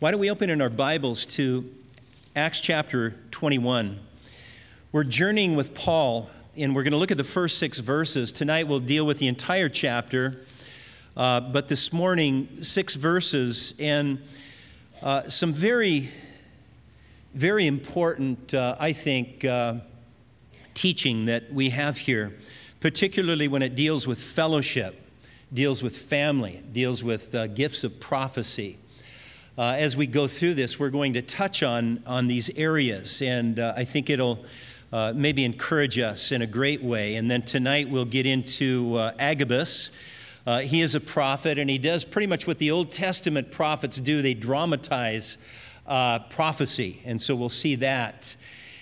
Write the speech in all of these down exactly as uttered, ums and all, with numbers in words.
Why don't we open in our Bibles to Acts chapter twenty-one. We're journeying with Paul, and we're going to look at the first six verses. Tonight we'll deal with the entire chapter, uh, but this morning, six verses, and uh, some very, very important, uh, I think, uh, teaching that we have here, particularly when it deals with fellowship, deals with family, deals with uh, gifts of prophecy. Uh, as we go through this, we're going to touch on, on these areas, and uh, I think it'll uh, maybe encourage us in a great way. And then tonight we'll get into uh, Agabus. Uh, he is a prophet, and he does pretty much what the Old Testament prophets do. They dramatize uh, prophecy, and so we'll see that.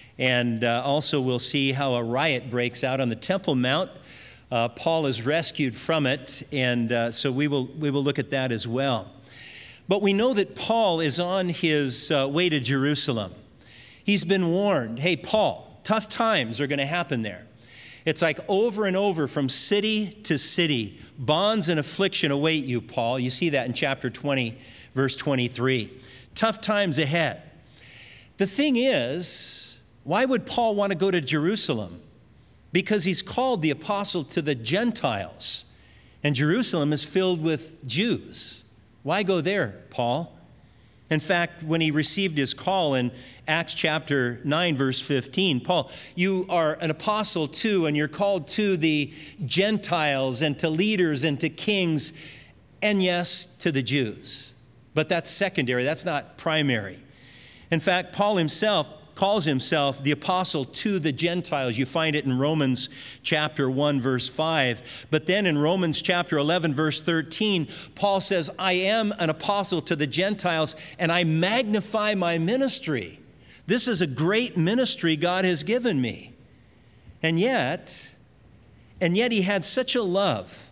And uh, also we'll see how a riot breaks out on the Temple Mount. Uh, Paul is rescued from it, and uh, so we will we will look at that as well. But we know that Paul is on his uh, way to Jerusalem. He's been warned, hey, Paul, tough times are going to happen there. It's like over and over from city to city, bonds and affliction await you, Paul. You see that in chapter twenty, verse twenty-three. Tough times ahead. The thing is, why would Paul want to go to Jerusalem? Because he's called the apostle to the Gentiles, and Jerusalem is filled with Jews. Why go there, Paul? In fact, when he received his call in Acts chapter nine, verse fifteen, Paul, you are an apostle too, and you're called to the Gentiles and to leaders and to kings, and yes, to the Jews. But that's secondary, that's not primary. In fact, Paul himself calls himself the apostle to the Gentiles. You find it in Romans chapter one, verse five. But then in Romans chapter eleven, verse thirteen, Paul says, I am an apostle to the Gentiles, and I magnify my ministry. This is a great ministry God has given me. And yet, and yet he had such a love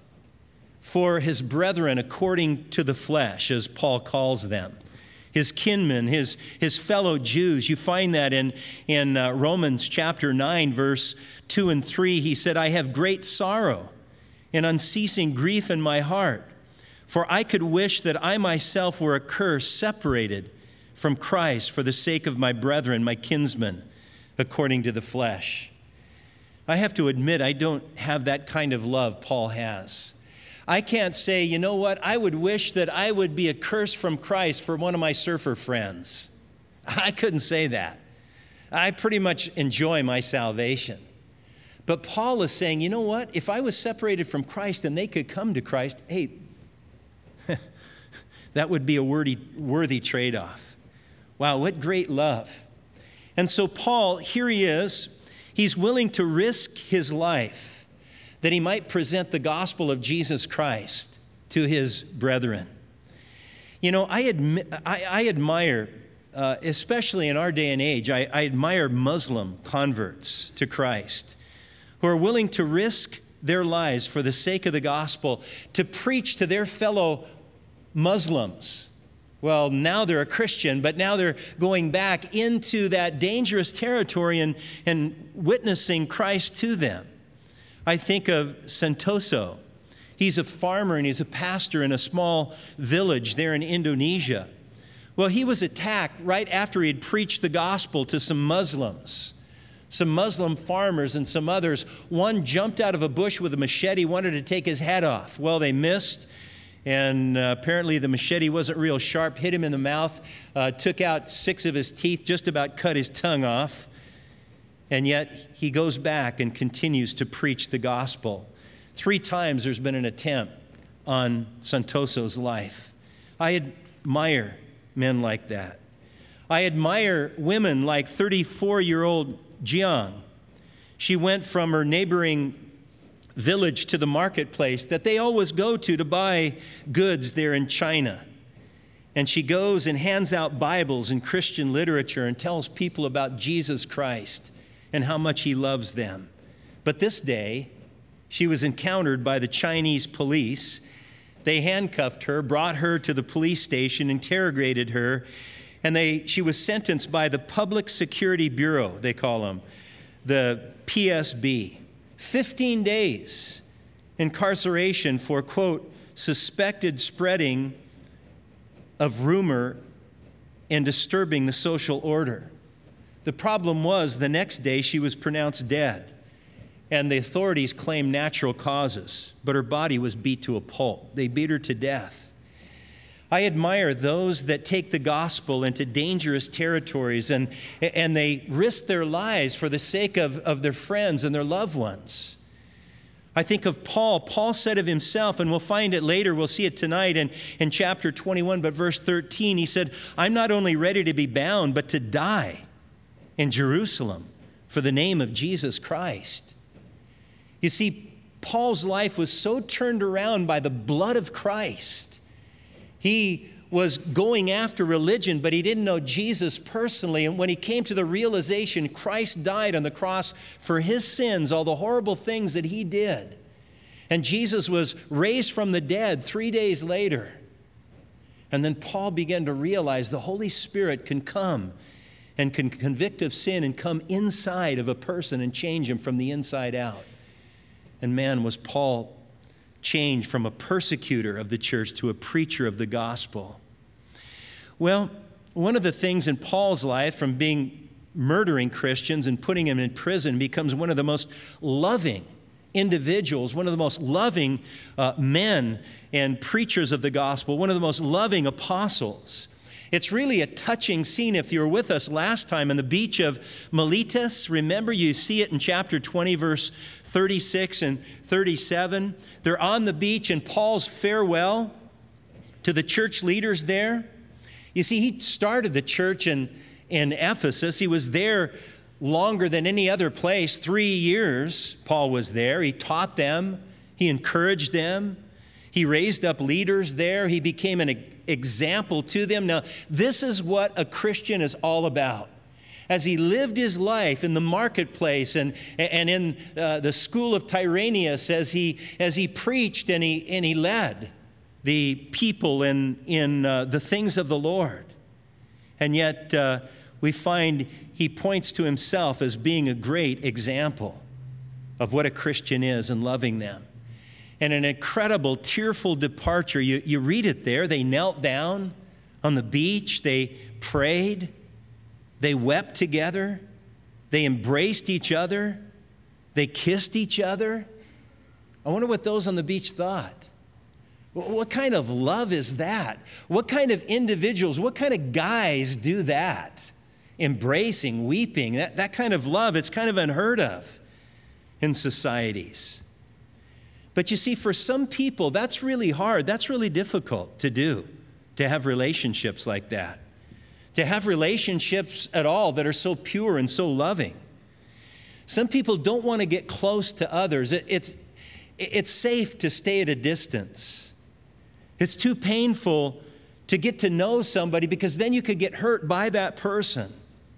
for his brethren according to the flesh, as Paul calls them. His kinmen, his, his fellow Jews. You find that in, in uh, Romans chapter nine, verse two and three. He said, I have great sorrow and unceasing grief in my heart, for I could wish that I myself were accursed, separated from Christ for the sake of my brethren, my kinsmen, according to the flesh. I have to admit, I don't have that kind of love Paul has. I can't say, you know what, I would wish that I would be accursed from Christ for one of my surfer friends. I couldn't say that. I pretty much enjoy my salvation. But Paul is saying, you know what, if I was separated from Christ and they could come to Christ, hey, that would be a worthy, worthy trade-off. Wow, what great love. And so Paul, here he is, he's willing to risk his life that he might present the gospel of Jesus Christ to his brethren. You know, I, admi- I, I admire, uh, especially in our day and age, I, I admire Muslim converts to Christ who are willing to risk their lives for the sake of the gospel to preach to their fellow Muslims. Well, now they're a Christian, but now they're going back into that dangerous territory and, and witnessing Christ to them. I think of Santoso. He's a farmer and he's a pastor in a small village there in Indonesia. Well, he was attacked right after he had preached the gospel to some Muslims, some Muslim farmers and some others. One jumped out of a bush with a machete, wanted to take his head off. Well, they missed, and uh, apparently the machete wasn't real sharp, hit him in the mouth, uh, took out six of his teeth, just about cut his tongue off. And yet he goes back and continues to preach the gospel. Three times there's been an attempt on Santoso's life. I admire men like that. I admire women like thirty-four-year-old Jiang. She went from her neighboring village to the marketplace that they always go to to buy goods there in China. And she goes and hands out Bibles and Christian literature and tells people about Jesus Christ and how much he loves them. But this day, she was encountered by the Chinese police. They handcuffed her, brought her to the police station, interrogated her, and they she was sentenced by the Public Security Bureau, they call them, the P S B. fifteen days incarceration for, quote, suspected spreading of rumor and disturbing the social order. The problem was the next day she was pronounced dead, and the authorities claimed natural causes, but her body was beat to a pulp. They beat her to death. I admire those that take the gospel into dangerous territories and, and they risk their lives for the sake of, of their friends and their loved ones. I think of Paul. Paul said of himself, and we'll find it later, we'll see it tonight in, in chapter twenty-one, but verse thirteen, he said, I'm not only ready to be bound, but to die in Jerusalem for the name of Jesus Christ. You see, Paul's life was so turned around by the blood of Christ. He was going after religion, but he didn't know Jesus personally. And when he came to the realization Christ died on the cross for his sins, all the horrible things that he did, and Jesus was raised from the dead three days later. And then Paul began to realize the Holy Spirit can come and can convict of sin and come inside of a person and change him from the inside out. And man, was Paul changed from a persecutor of the church to a preacher of the gospel. Well, one of the things in Paul's life, from being murdering Christians and putting them in prison, becomes one of the most loving individuals, one of the most loving uh, men and preachers of the gospel, one of the most loving apostles. It's really a touching scene. If you were with us last time on the beach of Miletus, remember, you see it in chapter twenty, verse thirty-six and thirty-seven. They're on the beach, and Paul's farewell to the church leaders there. You see, he started the church in, in Ephesus. He was there longer than any other place. Three years Paul was there. He taught them. He encouraged them. He raised up leaders there. He became an example to them. Now, this is what a Christian is all about. As he lived his life in the marketplace and, and in uh, the school of Tyrannus, as he, as he preached and he, and he led the people in, in uh, the things of the Lord. And yet uh, we find he points to himself as being a great example of what a Christian is and loving them. And an incredible, tearful departure. You, you read it there. They knelt down on the beach. They prayed. They wept together. They embraced each other. They kissed each other. I wonder what those on the beach thought. What kind of love is that? What kind of individuals, what kind of guys do that? Embracing, weeping, that, that kind of love, it's kind of unheard of in societies. But you see, for some people, that's really hard. That's really difficult to do, to have relationships like that. To have relationships at all that are so pure and so loving. Some people don't want to get close to others. It, it's, it's safe to stay at a distance. It's too painful to get to know somebody because then you could get hurt by that person.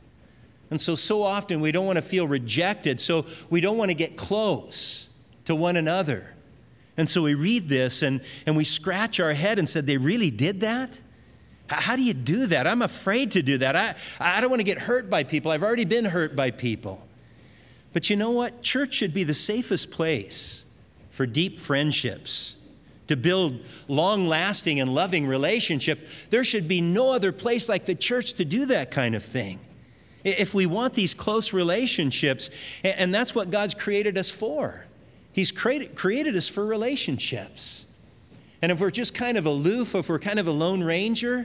And so, so often we don't want to feel rejected, so we don't want to get close to one another. And so we read this and, and we scratch our head and said, they really did that? How do you do that? I'm afraid to do that. I, I don't want to get hurt by people. I've already been hurt by people. But you know what? Church should be the safest place for deep friendships, to build long-lasting and loving relationship. There should be no other place like the church to do that kind of thing. If we want these close relationships, and that's what God's created us for. He's created, created us for relationships. And if we're just kind of aloof, if we're kind of a lone ranger,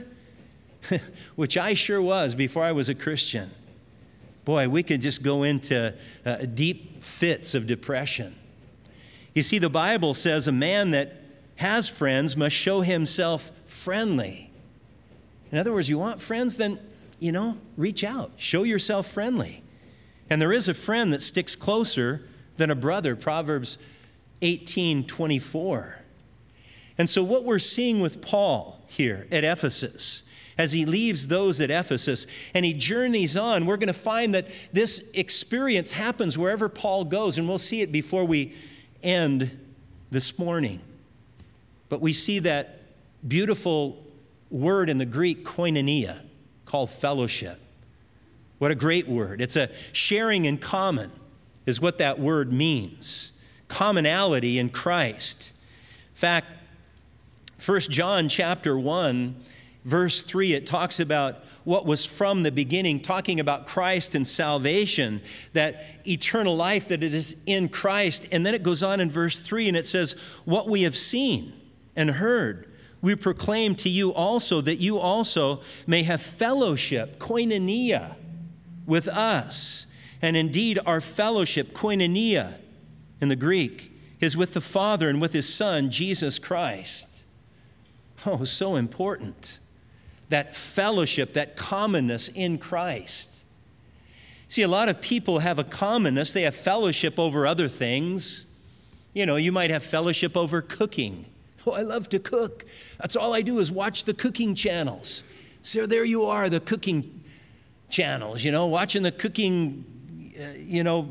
which I sure was before I was a Christian, boy, we could just go into uh, deep fits of depression. You see, the Bible says a man that has friends must show himself friendly. In other words, you want friends, then, you know, reach out. Show yourself friendly. And there is a friend that sticks closer than a brother, Proverbs eighteen twenty-four. And so what we're seeing with Paul here at Ephesus, as he leaves those at Ephesus and he journeys on, we're going to find that this experience happens wherever Paul goes, and we'll see it before we end this morning. But we see that beautiful word in the Greek, koinonia, called fellowship. What a great word. It's a sharing in common is what that word means. Commonality in Christ. In fact, First John chapter one, verse three, it talks about what was from the beginning, talking about Christ and salvation, that eternal life that it is in Christ. And then it goes on in verse three and it says, what we have seen and heard, we proclaim to you also, that you also may have fellowship, koinonia, with us. And indeed, our fellowship, koinonia in the Greek, is with the Father and with his Son, Jesus Christ. Oh, so important. That fellowship, that commonness in Christ. See, a lot of people have a commonness. They have fellowship over other things. You know, you might have fellowship over cooking. Oh, I love to cook. That's all I do is watch the cooking channels. So there you are, the cooking channels, you know, watching the cooking, uh, you know,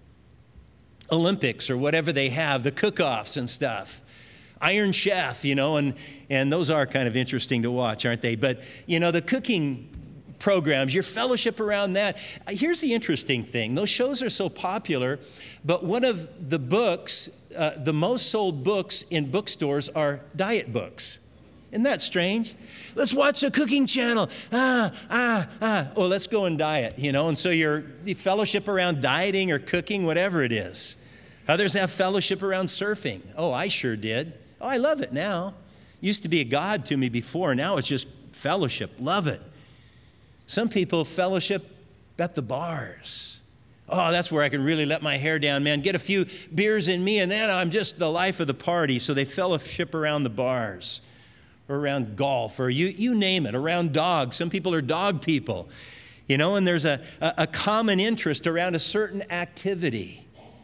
Olympics or whatever they have, the cook-offs and stuff. Iron Chef, you know, and, and those are kind of interesting to watch, aren't they? But, you know, the cooking programs, your fellowship around that. Here's the interesting thing. Those shows are so popular, but one of the books, uh, the most sold books in bookstores are diet books. Isn't that strange? Let's watch the cooking channel. Ah, ah, ah. Oh, let's go and diet, you know. And so your fellowship around dieting or cooking, whatever it is. Others have fellowship around surfing. Oh, I sure did. Oh, I love it now. Used to be a god to me before. Now it's just fellowship. Love it. Some people fellowship at the bars. Oh, that's where I can really let my hair down, man. Get a few beers in me, and then I'm just the life of the party. So they fellowship around the bars or around golf or you, you name it, around dogs. Some people are dog people, you know, and there's a, a, a common interest around a certain activity.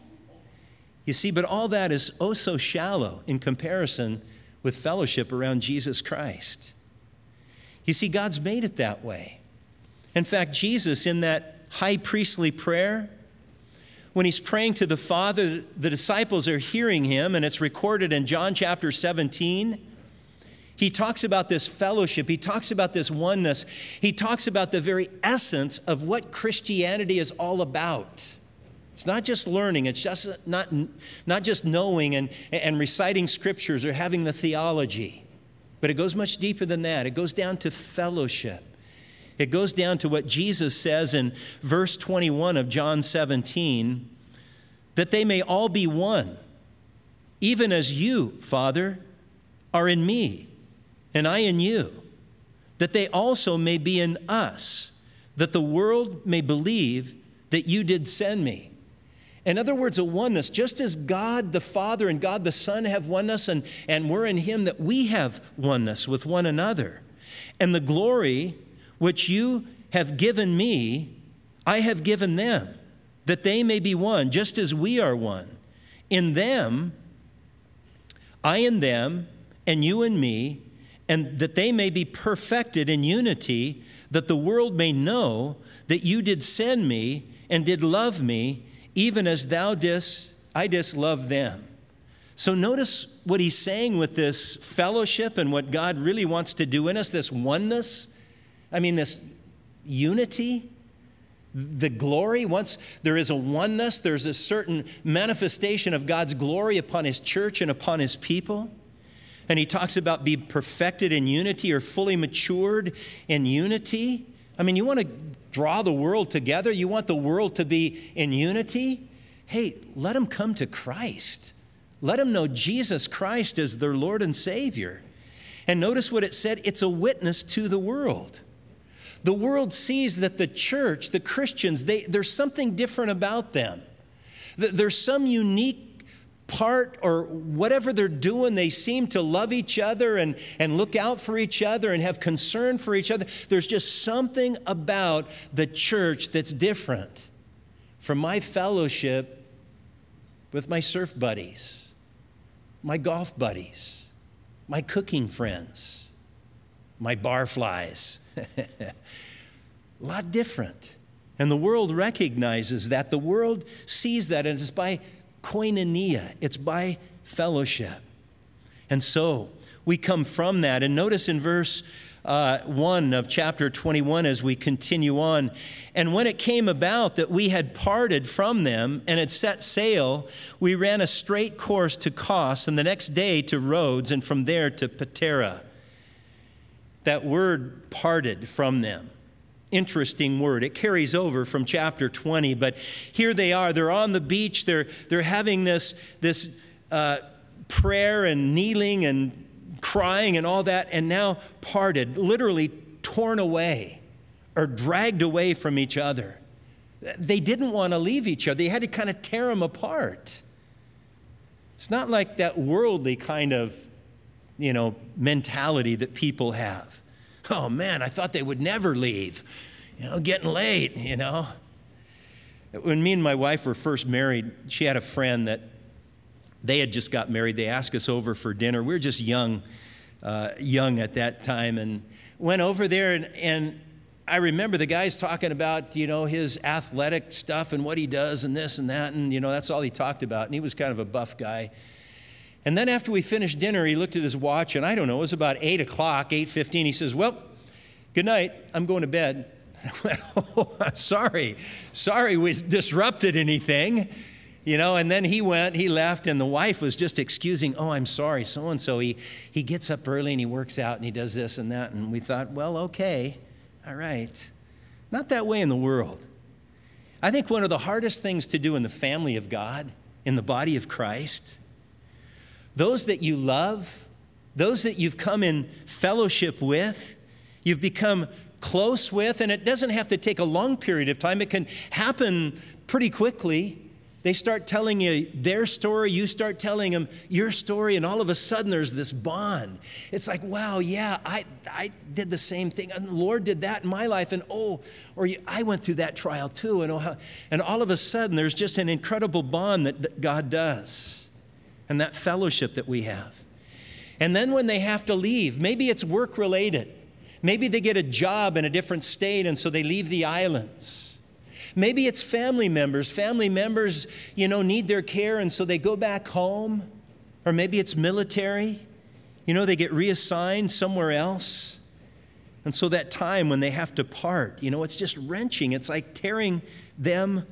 You see, but all that is oh so shallow in comparison with fellowship around Jesus Christ. You see, God's made it that way. In fact, Jesus, in that high priestly prayer, when he's praying to the Father, the disciples are hearing him, and it's recorded in John chapter seventeen. He talks about this fellowship. He talks about this oneness. He talks about the very essence of what Christianity is all about. It's not just learning. It's just not, not just knowing and, and reciting scriptures or having the theology. But it goes much deeper than that. It goes down to fellowship. It goes down to what Jesus says in verse twenty-one of John seventeen, that they may all be one, even as you, Father, are in me, and I in you, that they also may be in us, that the world may believe that you did send me. In other words, a oneness, just as God the Father and God the Son have oneness, and, and we're in him, that we have oneness with one another. And the glory which you have given me, I have given them, that they may be one, just as we are one. In them, I in them, and you in me, and that they may be perfected in unity, that the world may know that you did send me and did love me, even as thou didst, I didst love them. So notice what he's saying with this fellowship and what God really wants to do in us, this oneness. I mean, this unity, the glory. Once there is a oneness, there's a certain manifestation of God's glory upon his church and upon his people. And he talks about being perfected in unity or fully matured in unity. I mean, you want to draw the world together? You want the world to be in unity? Hey, let them come to Christ. Let them know Jesus Christ as their Lord and Savior. And notice what it said, it's a witness to the world. The world sees that the church, the Christians, they, there's something different about them. There's some unique part or whatever they're doing, they seem to love each other and, and look out for each other and have concern for each other. There's just something about the church that's different from my fellowship with my surf buddies, my golf buddies, my cooking friends, my bar flies. A lot different. And the world recognizes that. The world sees that, and it's by koinonia. It's by fellowship. And so we come from that. And notice in verse uh, one of chapter twenty-one as we continue on, and when it came about that we had parted from them and had set sail, we ran a straight course to Kos, and the next day to Rhodes, and from there to Patara. That word parted from them. interesting word. It carries over from chapter twenty, but here they are. They're on the beach. They're, they're having this, this uh, prayer and kneeling and crying and all that, and now parted, literally torn away or dragged away from each other. They didn't want to leave each other. They had to kind of tear them apart. It's not like that worldly kind of, you know, mentality that people have. Oh man, I thought they would never leave. You know, getting late, you know. When me and my wife were first married, she had a friend that they had just got married. They asked us over for dinner. We were just young, uh, young at that time, and went over there, and, and I remember the guys talking about, you know, his athletic stuff and what he does and this and that, and, you know, that's all he talked about, and he was kind of a buff guy. And then after we finished dinner, he looked at his watch, and I don't know, it was about eight o'clock, eight fifteen. He says, well, good night, I'm going to bed. I went, oh, I'm sorry. Sorry we disrupted anything. You know, and then he went, he left, and the wife was just excusing, oh, I'm sorry, so-and-so. He, he gets up early, and he works out, and he does this and that. And we thought, well, okay, all right. Not that way in the world. I think one of the hardest things to do in the family of God, in the body of Christ, those that you love, those that you've come in fellowship with, you've become close with, and it doesn't have to take a long period of time. It can happen pretty quickly. They start telling you their story, you start telling them your story, and all of a sudden there's this bond. It's like, wow, yeah, I, I did the same thing, and the Lord did that in my life, and oh, or I went through that trial too, and, oh, how, and all of a sudden there's just an incredible bond that God does, and that fellowship that we have. And then when they have to leave, maybe it's work-related. Maybe they get a job in a different state, and so they leave the islands. Maybe it's family members. Family members, you know, need their care, and so they go back home. Or maybe it's military. You know, they get reassigned somewhere else. And so that time when they have to part, you know, it's just wrenching. It's like tearing them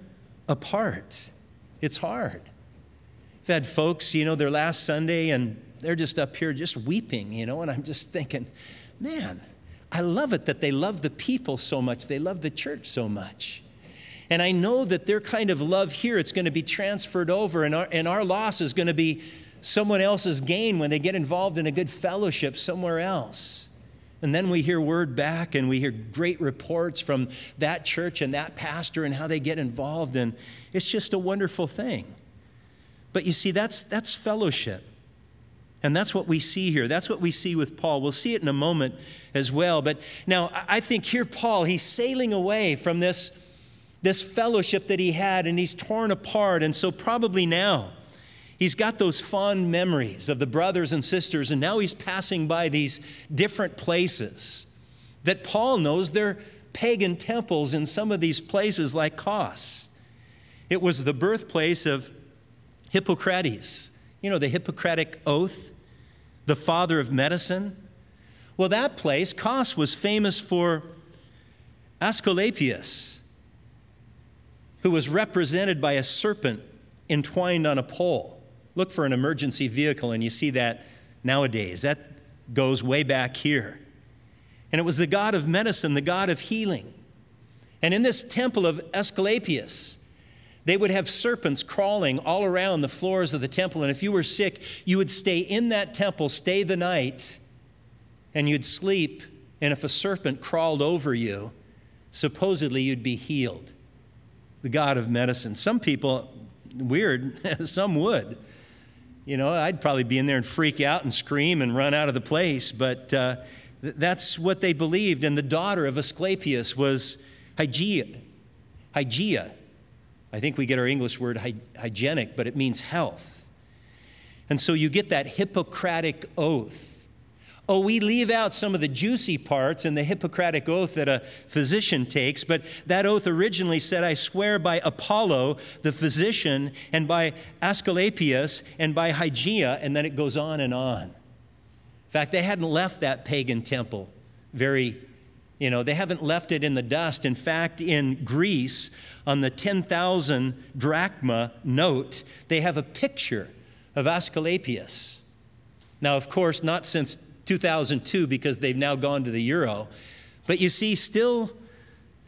apart. It's hard. I've had folks, you know, their last Sunday, and they're just up here just weeping, you know, and I'm just thinking, man, I love it that they love the people so much. They love the church so much. And I know that their kind of love here, it's going to be transferred over, and our, and our loss is going to be someone else's gain when they get involved in a good fellowship somewhere else. And then we hear word back, and we hear great reports from that church and that pastor and how they get involved, and it's just a wonderful thing. But you see, that's, that's fellowship. And that's what we see here. That's what we see with Paul. We'll see it in a moment as well. But now I think here Paul, he's sailing away from this, this fellowship that he had, and he's torn apart. And so probably now he's got those fond memories of the brothers and sisters, and now he's passing by these different places that Paul knows they're pagan temples in some of these places like Kos. It was the birthplace of Hippocrates. You know, the Hippocratic Oath, the father of medicine. Well, that place, Kos, was famous for Asclepius, who was represented by a serpent entwined on a pole. Look for an emergency vehicle, and you see that nowadays. That goes way back here. And it was the god of medicine, the god of healing. And in this temple of Asclepius, they would have serpents crawling all around the floors of the temple. And if you were sick, you would stay in that temple, stay the night, and you'd sleep. And if a serpent crawled over you, supposedly you'd be healed. The god of medicine. Some people, weird, some would. You know, I'd probably be in there and freak out and scream and run out of the place. But uh, th- that's what they believed. And the daughter of Asclepius was Hygeia. Hygeia. I think we get our English word hy- hygienic, but it means health. And so you get that Hippocratic Oath. Oh, we leave out some of the juicy parts in the Hippocratic Oath that a physician takes, but that oath originally said, I swear by Apollo, the physician, and by Asclepius, and by Hygeia, and then it goes on and on. In fact, they hadn't left that pagan temple very, you know, they haven't left it in the dust. In fact, in Greece, on the ten thousand drachma note, they have a picture of Asclepius. Now, of course, not since two thousand two, because they've now gone to the euro. But you see, still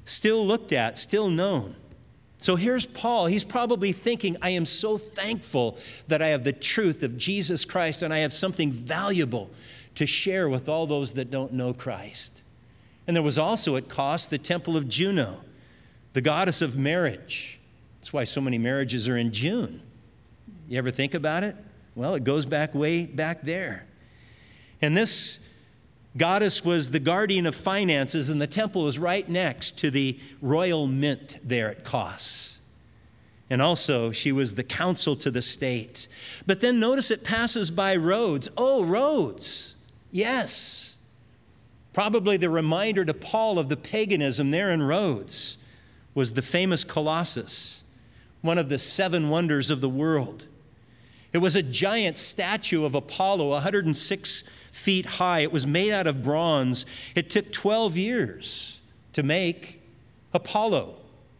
still looked at, still known. So here's Paul. He's probably thinking, I am so thankful that I have the truth of Jesus Christ and I have something valuable to share with all those that don't know Christ. And there was also at Kos the temple of Juno, the goddess of marriage. That's why so many marriages are in June. You ever think about it? Well, it goes back way back there. And this goddess was the guardian of finances, and the temple is right next to the royal mint there at Kos. And also, she was the counsel to the state. But then notice it passes by Rhodes. Oh, Rhodes. Yes. Probably the reminder to Paul of the paganism there in Rhodes was the famous Colossus, one of the seven wonders of the world. It was a giant statue of Apollo, one hundred six feet high. It was made out of bronze. It took twelve years to make Apollo,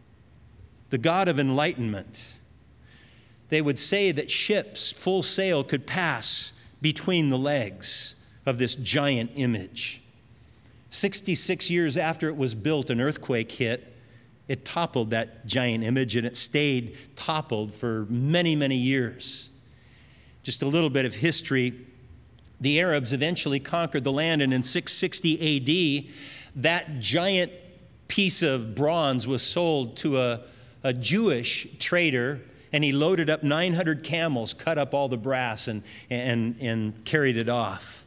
the god of enlightenment. They would say that ships full sail could pass between the legs of this giant image. sixty-six years after it was built, an earthquake hit. It toppled that giant image, and it stayed toppled for many, many years. Just a little bit of history. The Arabs eventually conquered the land, and in six sixty A D, that giant piece of bronze was sold to a, a Jewish trader, and he loaded up nine hundred camels, cut up all the brass, and, and, and carried it off.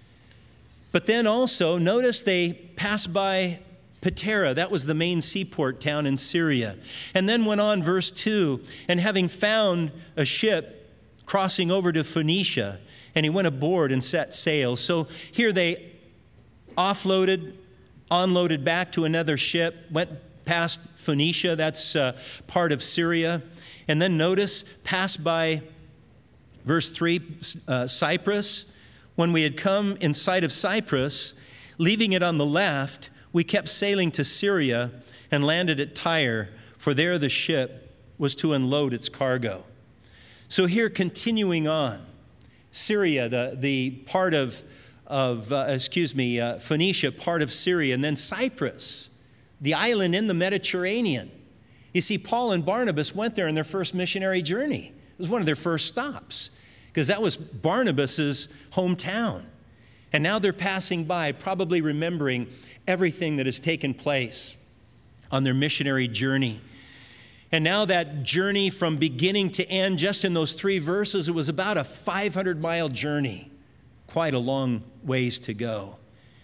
But then also, notice they passed by Patara. That was the main seaport town in Syria. And then went on, verse two, and having found a ship crossing over to Phoenicia, and he went aboard and set sail. So here they offloaded, unloaded back to another ship, went past Phoenicia, that's uh, part of Syria, and then notice, passed by, verse three, uh, Cyprus. When we had come in sight of Cyprus, leaving it on the left, we kept sailing to Syria and landed at Tyre, for there the ship was to unload its cargo. So here, continuing on, Syria, the, the part of, of uh, excuse me, uh, Phoenicia, part of Syria, and then Cyprus, the island in the Mediterranean. You see, Paul and Barnabas went there in their first missionary journey. It was one of their first stops, because that was Barnabas's hometown. And now they're passing by, probably remembering everything that has taken place on their missionary journey. And now that journey from beginning to end, just in those three verses, it was about a five hundred mile journey. Quite a long ways to go.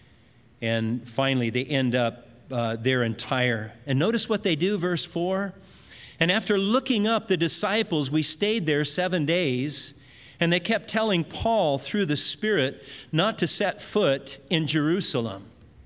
And finally, they end up uh, there in Tyre. And notice what they do, verse four. And after looking up the disciples, we stayed there seven days, and they kept telling Paul through the Spirit not to set foot in Jerusalem.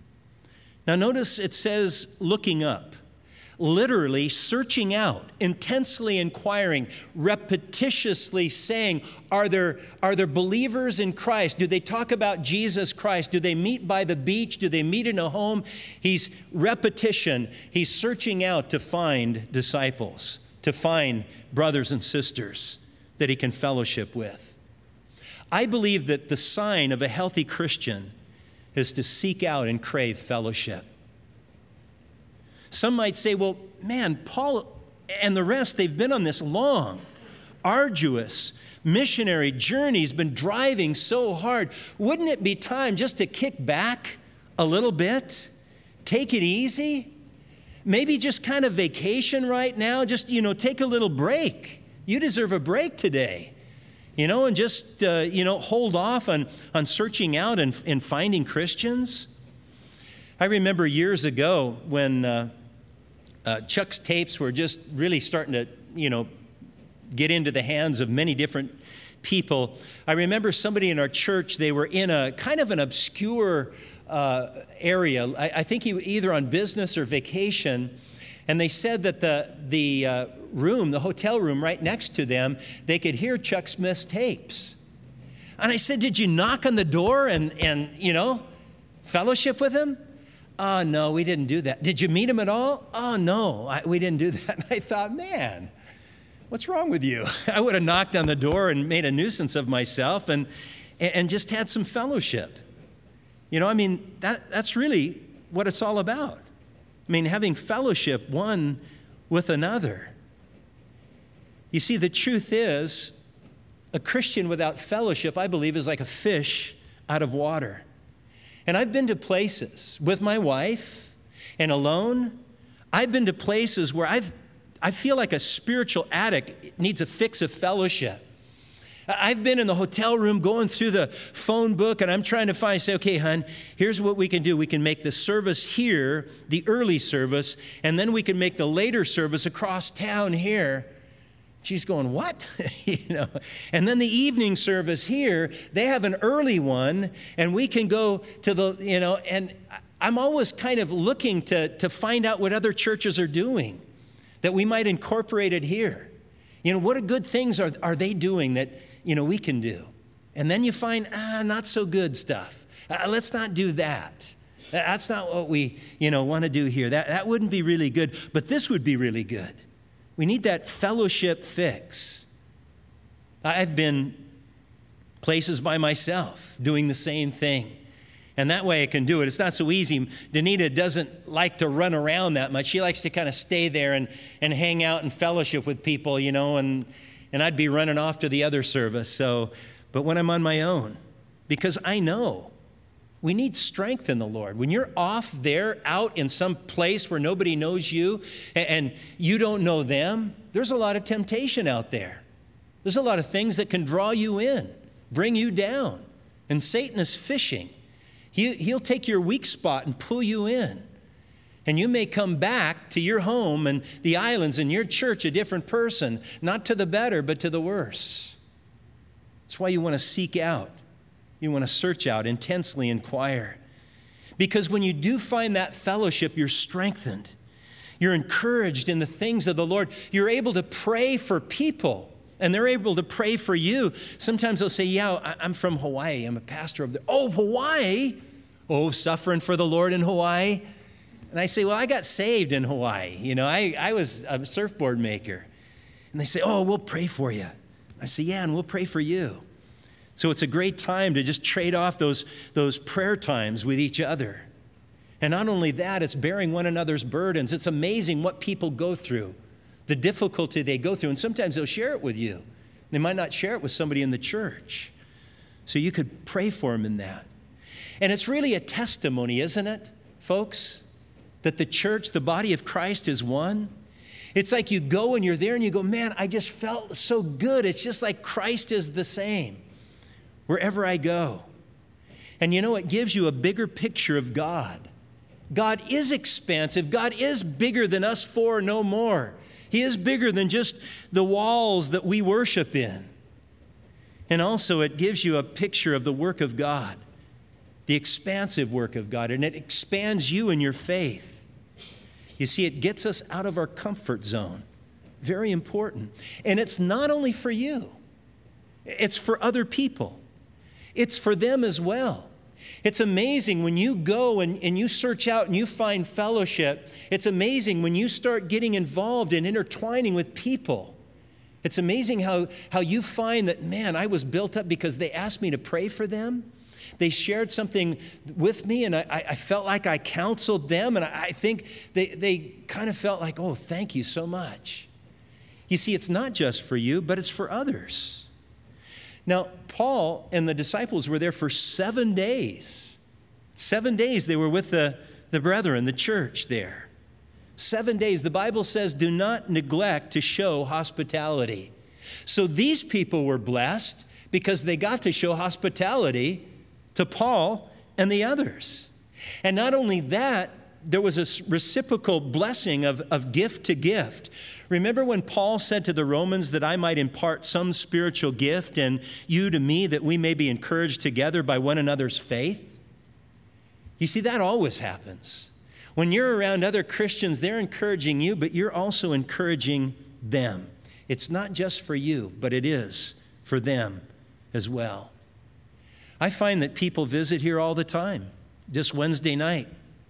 Now notice it says looking up. Literally searching out, intensely inquiring, repetitiously saying, are there, are there believers in Christ? Do they talk about Jesus Christ? Do they meet by the beach? Do they meet in a home? He's repetition. He's searching out to find disciples, to find brothers and sisters that he can fellowship with. I believe that the sign of a healthy Christian is to seek out and crave fellowship. Some might say, well, man, Paul and the rest, they've been on this long, arduous missionary journey. He's been driving so hard. Wouldn't it be time just to kick back a little bit? Take it easy? Maybe just kind of vacation right now? Just, you know, take a little break. You deserve a break today. You know, and just, uh, you know, hold off on, on searching out and, and finding Christians. I remember years ago when uh, uh, Chuck's tapes were just really starting to, you know, get into the hands of many different people. I remember somebody in our church, they were in a kind of an obscure uh, area. I, I think he was either on business or vacation. And they said that the, the uh, room, the hotel room right next to them, they could hear Chuck Smith's tapes. And I said, did you knock on the door and, and you know, fellowship with him? Oh, no, we didn't do that. Did you meet him at all? Oh, no, I, we didn't do that. And I thought, man, what's wrong with you? I would have knocked on the door and made a nuisance of myself and, and just had some fellowship. You know, I mean, that, that's really what it's all about. I mean, having fellowship one with another. You see, the truth is, a Christian without fellowship, I believe, is like a fish out of water. And I've been to places with my wife and alone. I've been to places where I've, I feel like a spiritual addict needs a fix of fellowship. I've been in the hotel room going through the phone book, and I'm trying to find, say, okay, hon, here's what we can do. We can make the service here, the early service, and then we can make the later service across town here. She's going, what? you know, and then the evening service here, they have an early one, and we can go to the, you know, and I'm always kind of looking to, to find out what other churches are doing, that we might incorporate it here. You know, what good things are, are they doing that, you know, we can do? And then you find, ah, not so good stuff. Uh, let's not do that. That's not what we, you know, want to do here. That, that wouldn't be really good, but this would be really good. We need that fellowship fix. I've been places by myself doing the same thing. And that way I can do it. It's not so easy. Danita doesn't like to run around that much. She likes to kind of stay there and, and hang out and fellowship with people, you know, and, and I'd be running off to the other service. So, but when I'm on my own, because I know we need strength in the Lord. When you're off there, out in some place where nobody knows you and, and you don't know them, there's a lot of temptation out there. There's a lot of things that can draw you in, bring you down. And Satan is fishing. He, he'll take your weak spot and pull you in. And you may come back to your home and the islands and your church a different person, not to the better, but to the worse. That's why you want to seek out. You want to search out, intensely inquire. Because when you do find that fellowship, you're strengthened. You're encouraged in the things of the Lord. You're able to pray for people. And they're able to pray for you. Sometimes they'll say, yeah, I'm from Hawaii. I'm a pastor of the, oh, Hawaii? Oh, suffering for the Lord in Hawaii? And I say, well, I got saved in Hawaii. You know, I, I was a surfboard maker. And they say, oh, we'll pray for you. I say, yeah, and we'll pray for you. So it's a great time to just trade off those, those prayer times with each other. And not only that, it's bearing one another's burdens. It's amazing what people go through. The difficulty they go through, and sometimes they'll share it with you. They might not share it with somebody in the church. So you could pray for them in that. And it's really a testimony, isn't it, folks, that the church, the body of Christ is one. It's like you go and you're there and you go, man, I just felt so good. It's just like Christ is the same wherever I go. And you know, it gives you a bigger picture of God. God is expansive. God is bigger than us four, no more. He is bigger than just the walls that we worship in. And also it gives you a picture of the work of God, the expansive work of God, and it expands you in your faith. You see, it gets us out of our comfort zone. Very important. And it's not only for you. It's for other people. It's for them as well. It's amazing when you go and, and you search out and you find fellowship. It's amazing when you start getting involved and intertwining with people. It's amazing how, how you find that, man, I was built up because they asked me to pray for them. They shared something with me, and I, I felt like I counseled them, and I think they, they kind of felt like, oh, thank you so much. You see, it's not just for you, but it's for others. Now, Paul and the disciples were there for seven days. Seven days they were with the, the brethren, the church there. Seven days. The Bible says, do not neglect to show hospitality. So these people were blessed because they got to show hospitality to Paul and the others. And not only that, there was a reciprocal blessing of, of gift to gift. Remember when Paul said to the Romans that I might impart some spiritual gift and you to me that we may be encouraged together by one another's faith? You see, that always happens. When you're around other Christians, they're encouraging you, but you're also encouraging them. It's not just for you, but it is for them as well. I find that people visit here all the time. Just Wednesday night,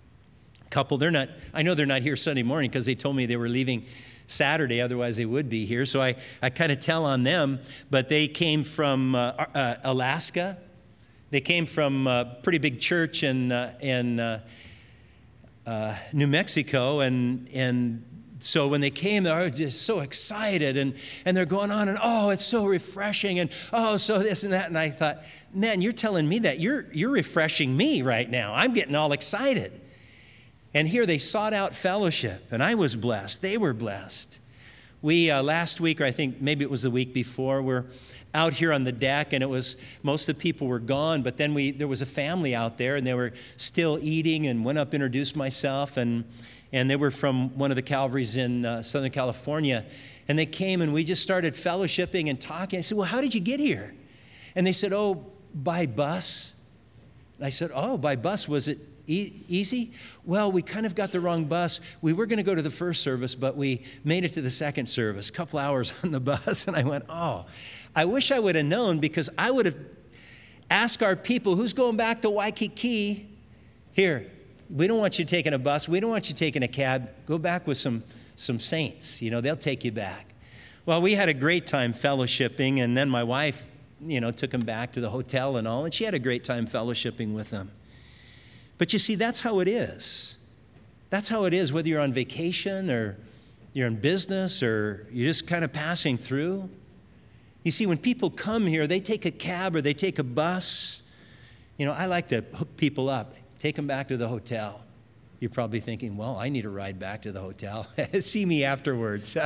a couple, they're not, I know they're not here Sunday morning because they told me they were leaving Saturday, otherwise they would be here. So I, I kind of tell on them, but they came from uh, uh, Alaska. They came from a pretty big church in, uh, in uh, uh, New Mexico, and and so when they came, they were just so excited, and, and they're going on, and oh, it's so refreshing, and oh, so this and that. And I thought, man, you're telling me that. You're, you're refreshing me right now. I'm getting all excited. And here they sought out fellowship, and I was blessed. They were blessed. We, uh, last week, or I think maybe it was the week before, we're out here on the deck, and it was, most of the people were gone, but then we, there was a family out there, and they were still eating, and went up, introduced myself, and And they were from one of the Calvaries in uh, Southern California. And they came and we just started fellowshipping and talking. I said, well, how did you get here? And they said, oh, by bus. And I said, oh, by bus. Was it e- easy? Well, we kind of got the wrong bus. We were going to go to the first service, but we made it to the second service, a couple hours on the bus. And I went, oh, I wish I would have known, because I would have asked our people, who's going back to Waikiki? Here. We don't want you taking a bus. We don't want you taking a cab. Go back with some, some saints. You know, they'll take you back. Well, we had a great time fellowshipping, and then my wife, you know, took them back to the hotel and all, and she had a great time fellowshipping with them. But you see, that's how it is. That's how it is, whether you're on vacation or you're in business or you're just kind of passing through. You see, when people come here, they take a cab or they take a bus. You know, I like to hook people up. Take them back to the hotel. You're probably thinking, well, I need a ride back to the hotel. See me afterwards.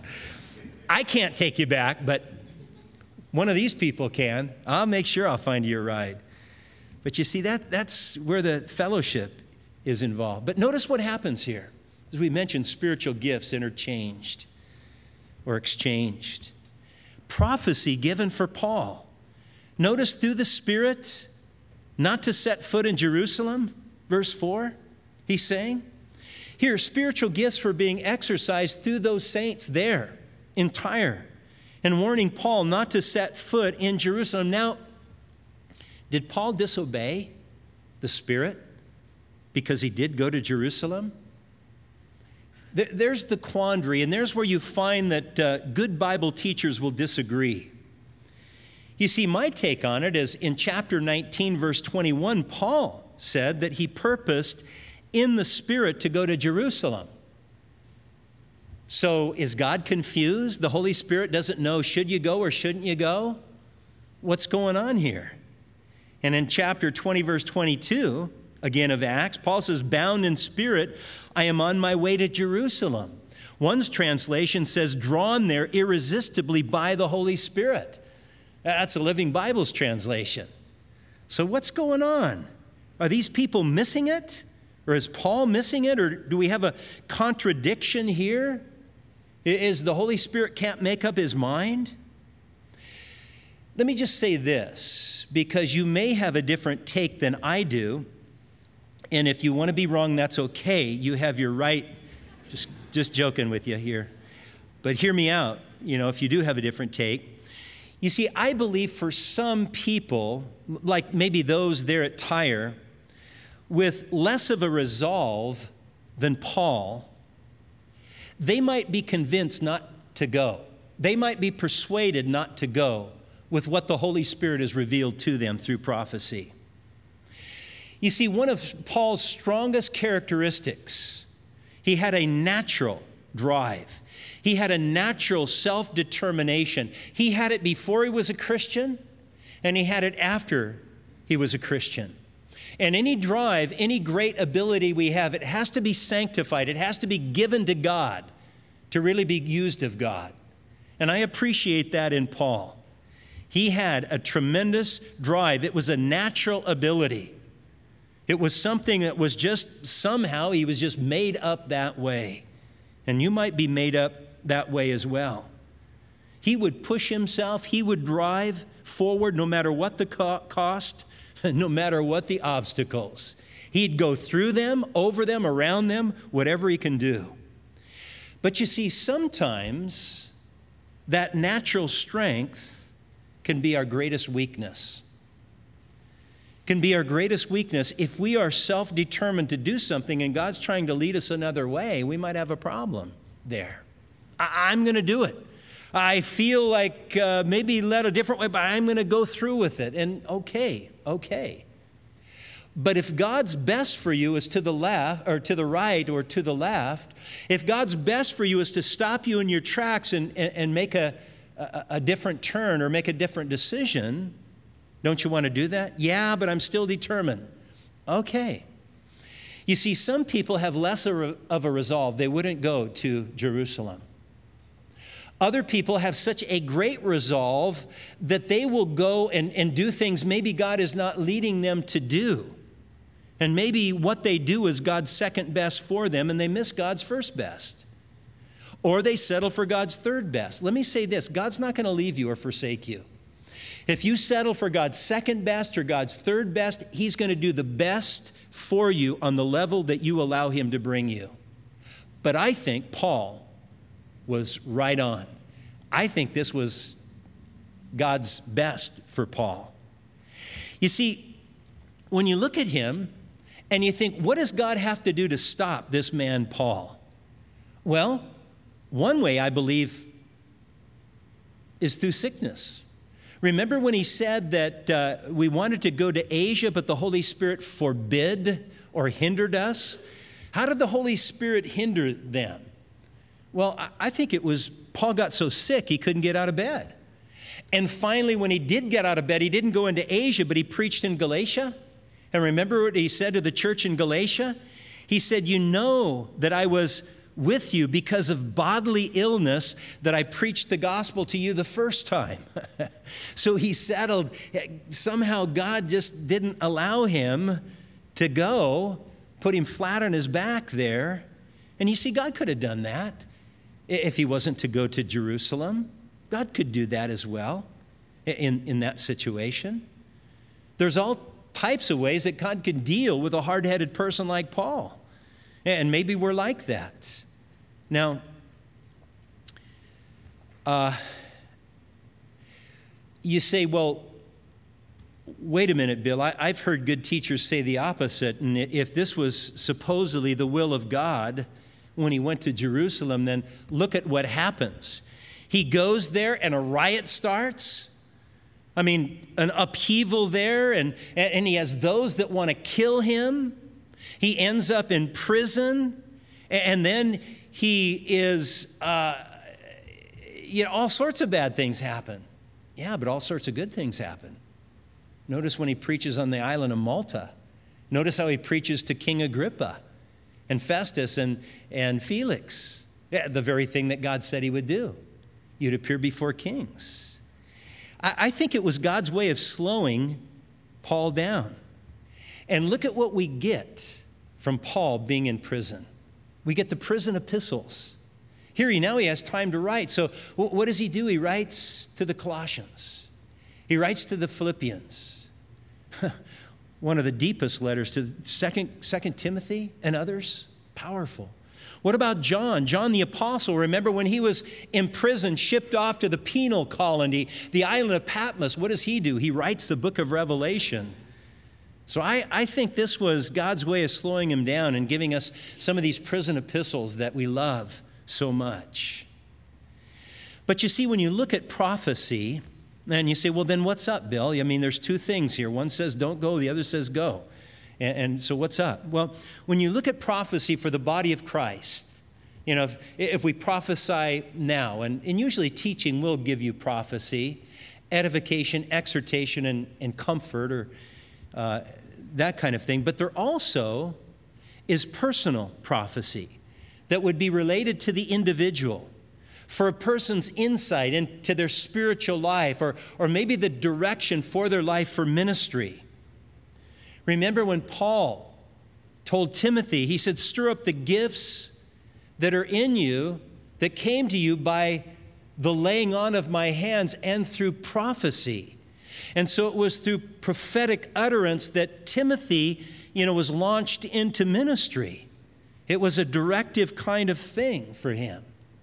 I can't take you back, but one of these people can. I'll make sure I'll find you a ride. But you see, that that's where the fellowship is involved. But notice what happens here. As we mentioned, spiritual gifts interchanged or exchanged. Prophecy given for Paul. Notice through the Spirit, not to set foot in Jerusalem, verse four, he's saying. Here, spiritual gifts were being exercised through those saints there in Tyre, and warning Paul not to set foot in Jerusalem. Now, did Paul disobey the Spirit because he did go to Jerusalem? There's the quandary, and there's where you find that uh, good Bible teachers will disagree. You see, my take on it is in chapter nineteen, verse twenty-one, Paul said that he purposed in the Spirit to go to Jerusalem. So is God confused? The Holy Spirit doesn't know, should you go or shouldn't you go? What's going on here? And in chapter twenty, verse twenty-two, again of Acts, Paul says, bound in spirit, I am on my way to Jerusalem. One's translation says, drawn there irresistibly by the Holy Spirit. That's a Living Bible's translation. So what's going on? Are these people missing it? Or is Paul missing it? Or do we have a contradiction here? Is the Holy Spirit can't make up his mind? Let me just say this, because you may have a different take than I do. And if you want to be wrong, that's okay. You have your right. Just, just joking with you here. But hear me out, you know, if you do have a different take. You see, I believe for some people, like maybe those there at Tyre, with less of a resolve than Paul, they might be convinced not to go. They might be persuaded not to go with what the Holy Spirit has revealed to them through prophecy. You see, one of Paul's strongest characteristics, he had a natural drive. He had a natural self-determination. He had it before he was a Christian, and he had it after he was a Christian. And any drive, any great ability we have, it has to be sanctified. It has to be given to God to really be used of God. And I appreciate that in Paul. He had a tremendous drive. It was a natural ability. It was something that was just somehow he was just made up that way. And you might be made up that way as well. He would push himself. He would drive forward no matter what the co- cost, no matter what the obstacles. He'd go through them, over them, around them, whatever he can do. But you see, sometimes that natural strength can be our greatest weakness. Can be our greatest weakness. If we are self-determined to do something and God's trying to lead us another way, we might have a problem there. I- I'm going to do it. I feel like uh, maybe led a different way, but I'm going to go through with it. And okay, okay. But if God's best for you is to the left or to the right or to the left, if God's best for you is to stop you in your tracks and, and, and make a, a, a different turn or make a different decision, don't you want to do that? Yeah, but I'm still determined. Okay. You see, some people have less of a resolve. They wouldn't go to Jerusalem. Other people have such a great resolve that they will go and, and do things maybe God is not leading them to do. And maybe what they do is God's second best for them, and they miss God's first best. Or they settle for God's third best. Let me say this, God's not going to leave you or forsake you. If you settle for God's second best or God's third best, He's going to do the best for you on the level that you allow Him to bring you. But I think Paul was right on. I think this was God's best for Paul. You see, when you look at him and you think, what does God have to do to stop this man, Paul? Well, one way I believe is through sickness. Remember when he said that uh, we wanted to go to Asia, but the Holy Spirit forbid or hindered us? How did the Holy Spirit hinder them? Well, I think it was Paul got so sick he couldn't get out of bed. And finally, when he did get out of bed, he didn't go into Asia, but he preached in Galatia. And remember what he said to the church in Galatia? He said, you know that I was with you because of bodily illness, that I preached the gospel to you the first time. So he settled. Somehow God just didn't allow him to go, put him flat on his back there. And you see, God could have done that if he wasn't to go to Jerusalem. God could do that as well in, in that situation. There's all types of ways that God can deal with a hard-headed person like Paul. And maybe we're like that. Now, uh, you say, well, wait a minute, Bill. I, I've heard good teachers say the opposite. And if this was supposedly the will of God when he went to Jerusalem, then look at what happens. He goes there and a riot starts. I mean, an upheaval there, and, and he has those that want to kill him. He ends up in prison, and then he is, uh, you know, all sorts of bad things happen. Yeah, but all sorts of good things happen. Notice when he preaches on the island of Malta. Notice how he preaches to King Agrippa and Festus and, and Felix. Yeah, the very thing that God said he would do. You'd appear before kings. I, I think it was God's way of slowing Paul down. And look at what we get from Paul being in prison. We get the prison epistles. Here he now he has time to write. So what does he do? He writes to the Colossians. He writes to the Philippians. One of the deepest letters to Second, Second Timothy and others. Powerful. What about John? John the Apostle, remember when he was imprisoned, shipped off to the penal colony, the island of Patmos, what does he do? He writes the book of Revelation. So I, I think this was God's way of slowing him down and giving us some of these prison epistles that we love so much. But you see, when you look at prophecy, and you say, well, then what's up, Bill? I mean, there's two things here. One says don't go, the other says go. And, and so what's up? Well, when you look at prophecy for the body of Christ, you know, if, if we prophesy now, and, and usually teaching will give you prophecy, edification, exhortation, and, and comfort, or uh, that kind of thing. But there also is personal prophecy that would be related to the individual, for a person's insight into their spiritual life, or, or maybe the direction for their life for ministry. Remember when Paul told Timothy, he said, stir up the gifts that are in you that came to you by the laying on of my hands and through prophecy. And so it was through prophetic utterance that Timothy, you know, was launched into ministry. It was a directive kind of thing for him.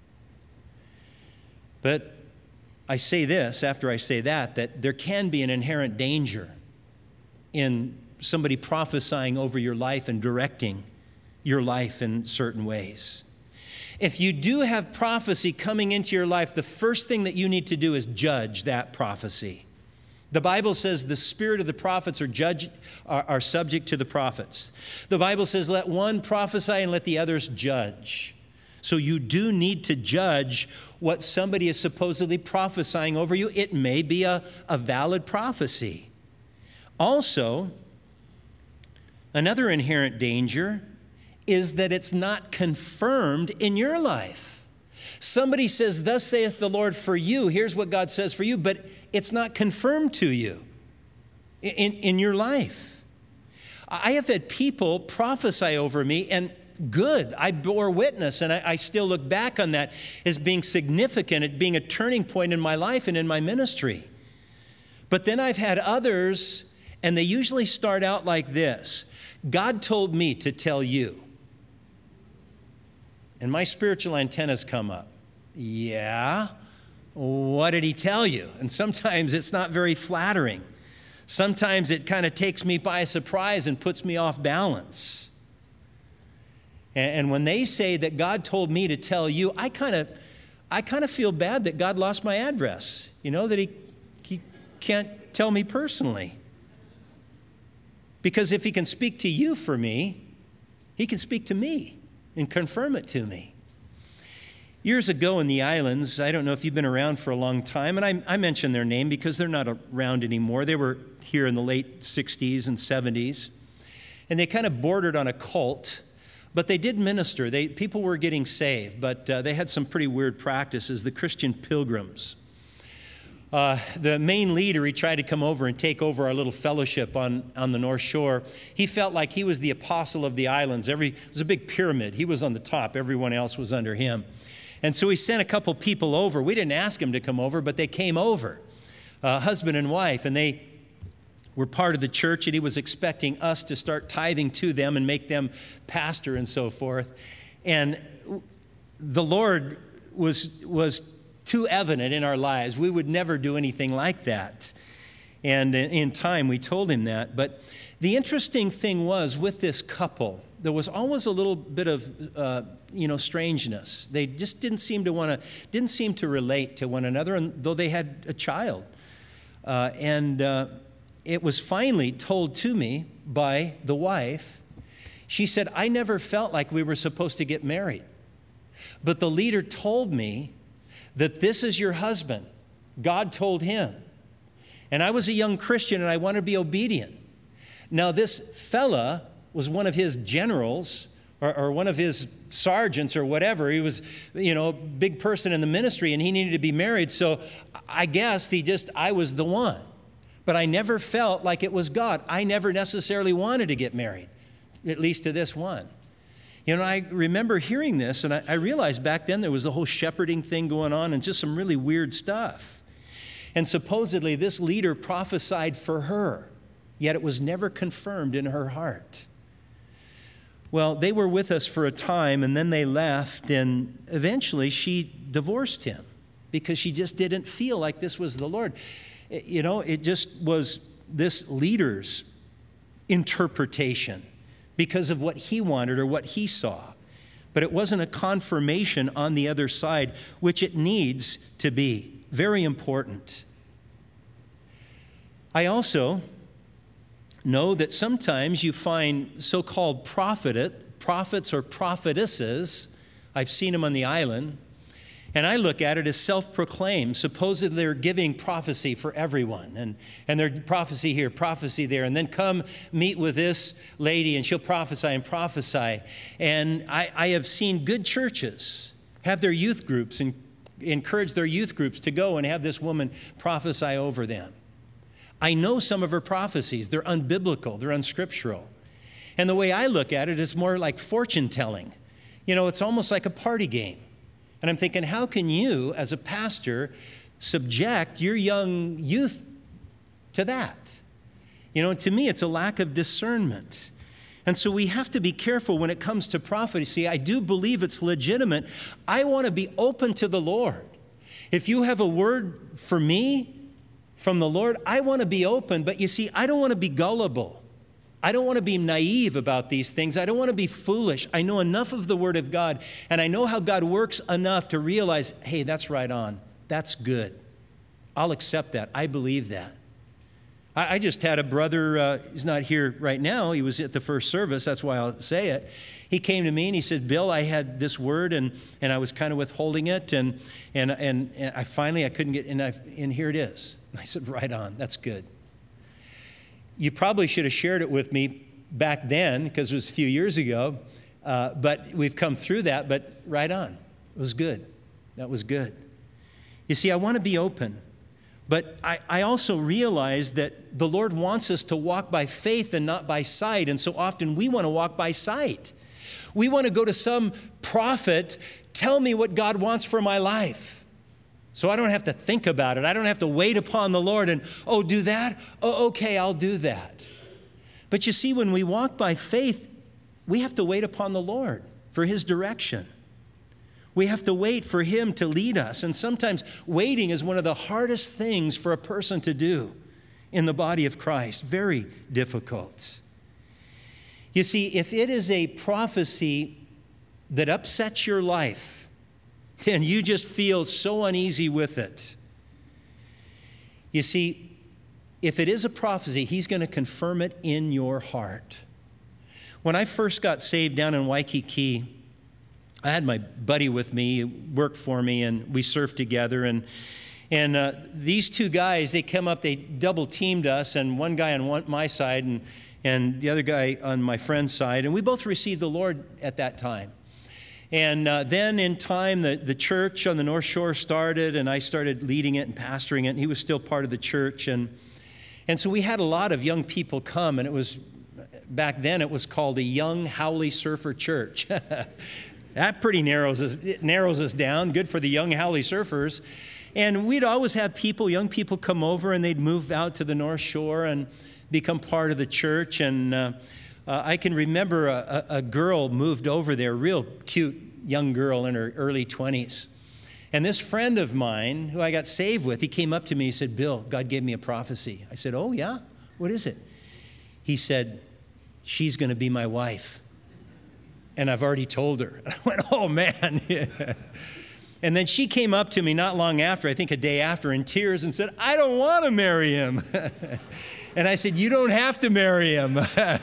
But I say this, after I say that, that there can be an inherent danger in somebody prophesying over your life and directing your life in certain ways. If you do have prophecy coming into your life, the first thing that you need to do is judge that prophecy. The Bible says the spirit of the prophets are, judge, are, are subject to the prophets. The Bible says let one prophesy and let the others judge. So you do need to judge what somebody is supposedly prophesying over you. It may be a, a valid prophecy. Also, another inherent danger is that it's not confirmed in your life. Somebody says, thus saith the Lord for you. Here's what God says for you, but it's not confirmed to you in, in your life. I have had people prophesy over me, and good, I bore witness, and I, I still look back on that as being significant, at being a turning point in my life and in my ministry. But then I've had others, and they usually start out like this. God told me to tell you. And my spiritual antennas come up. Yeah? What did he tell you? And sometimes it's not very flattering. Sometimes it kind of takes me by surprise and puts me off balance. And, and when they say that God told me to tell you, I kind of I kind of feel bad that God lost my address. You know, that he, he can't tell me personally. Because if he can speak to you for me, he can speak to me and confirm it to me. Years ago in the islands, I don't know if you've been around for a long time, and I, I mention their name because they're not around anymore. They were here in the late sixties and seventies, and they kind of bordered on a cult, but they did minister. They, people were getting saved, but uh, they had some pretty weird practices, the Christian Pilgrims. Uh, the main leader, he tried to come over and take over our little fellowship on, on the North Shore. He felt like he was the apostle of the islands. Every, it was a big pyramid. He was on the top. Everyone else was under him. And so he sent a couple people over. We didn't ask him to come over, but they came over, uh, husband and wife, and they were part of the church, and he was expecting us to start tithing to them and make them pastor and so forth. And the Lord was was too evident in our lives. We would never do anything like that. And in time, we told him that. But the interesting thing was, with this couple, there was always a little bit of, uh, you know, strangeness. They just didn't seem to want to, didn't seem to relate to one another, and though they had a child. Uh, and uh, it was finally told to me by the wife. She said, I never felt like we were supposed to get married. But the leader told me that this is your husband. God told him. And I was a young Christian, and I wanted to be obedient. Now, this fella was one of his generals or, or one of his sergeants or whatever. He was, you know, a big person in the ministry, and he needed to be married. So I guess he just, I was the one. But I never felt like it was God. I never necessarily wanted to get married, at least to this one. You know, I remember hearing this, and I, I realized back then there was the whole shepherding thing going on and just some really weird stuff. And supposedly this leader prophesied for her, yet it was never confirmed in her heart. Well, they were with us for a time, and then they left, and eventually she divorced him because she just didn't feel like this was the Lord. It, you know, it just was this leader's interpretation because of what he wanted or what he saw. But it wasn't a confirmation on the other side, which it needs to be. Very important. I also know that sometimes you find so-called prophet, prophets or prophetesses. I've seen them on the island. And I look at it as self-proclaimed. Supposedly they're giving prophecy for everyone. And, and they're prophecy here, prophecy there. And then come meet with this lady and she'll prophesy and prophesy. And I, I have seen good churches have their youth groups and encourage their youth groups to go and have this woman prophesy over them. I know some of her prophecies. They're unbiblical. They're unscriptural. And the way I look at it is more like fortune telling. You know, it's almost like a party game. And I'm thinking, how can you, as a pastor, subject your young youth to that? You know, to me, it's a lack of discernment. And so we have to be careful when it comes to prophecy. I do believe it's legitimate. I want to be open to the Lord. If you have a word for me from the Lord, I want to be open. But you see, I don't want to be gullible. I don't want to be naive about these things. I don't want to be foolish. I know enough of the Word of God, and I know how God works enough to realize, hey, that's right on. That's good. I'll accept that. I believe that. I, I just had a brother, uh, he's not here right now. He was at the first service. That's why I'll say it. He came to me and he said, Bill, I had this word and, and I was kind of withholding it. And, and, and, and I finally, I couldn't get, and, I, and here it is. I said, right on, that's good. You probably should have shared it with me back then because it was a few years ago. Uh, but we've come through that, but right on. It was good. That was good. You see, I want to be open. But I, I also realize that the Lord wants us to walk by faith and not by sight. And so often we want to walk by sight. We want to go to some prophet, tell me what God wants for my life. So I don't have to think about it. I don't have to wait upon the Lord and, oh, do that? Oh, okay, I'll do that. But you see, when we walk by faith, we have to wait upon the Lord for His direction. We have to wait for Him to lead us. And sometimes waiting is one of the hardest things for a person to do in the body of Christ. Very difficult. You see, if it is a prophecy that upsets your life and you just feel so uneasy with it, you see, if it is a prophecy, He's going to confirm it in your heart. When I first got saved down in Waikiki, I had my buddy with me, worked for me, and we surfed together. And and uh, these two guys, they come up, they double teamed us, and one guy on one, my side and, and the other guy on my friend's side. And we both received the Lord at that time. And uh, then in time, the, the church on the North Shore started, and I started leading it and pastoring it, and he was still part of the church. And, and so we had a lot of young people come, and it was, back then it was called a Young Howley Surfer Church. That pretty narrows us, it narrows us down. Good for the young Howley surfers. And we'd always have people, young people come over and they'd move out to the North Shore and become part of the church. And uh, uh, I can remember a, a girl moved over there, real cute young girl in her early twenties. And this friend of mine who I got saved with, he came up to me, he said, Bill, God gave me a prophecy. I said, oh yeah? What is it? He said, she's going to be my wife. And I've already told her. I went, oh, man. And then she came up to me not long after, I think a day after, in tears and said, I don't want to marry him. And I said, you don't have to marry him.